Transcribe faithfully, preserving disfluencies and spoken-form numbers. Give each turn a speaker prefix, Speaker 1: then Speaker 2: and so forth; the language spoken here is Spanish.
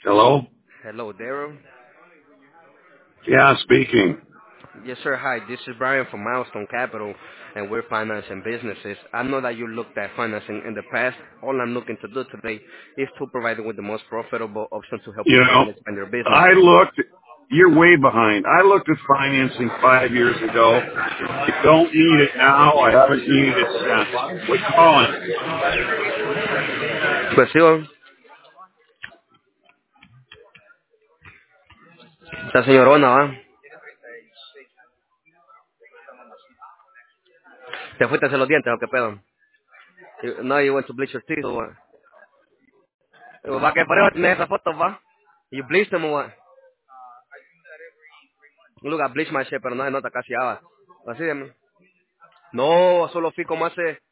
Speaker 1: Hello?
Speaker 2: Hello, Daryl.
Speaker 1: Yeah, speaking.
Speaker 2: Yes, sir. Hi, this is Brian from Milestone Capital, and we're financing businesses. I know that you looked at financing in the past. All I'm looking to do today is to provide you with the most profitable option to help you
Speaker 1: You
Speaker 2: grow
Speaker 1: know,
Speaker 2: and expand your business.
Speaker 1: I looked, you're way behind. I looked at financing five years ago. I don't need it now. I haven't needed it since. Quit calling.
Speaker 2: Pues sí, oh, esta señorona, ¿va? ¿Te fuiste a hacer los dientes o qué pedo? You- No, you went to bleach your teeth or what? ¿Va que por eso tienes esa foto, va? You bleached them or what? Look, I bleached my shit, pero no se nota casi, ah, va. Así de... No, solo fui como hace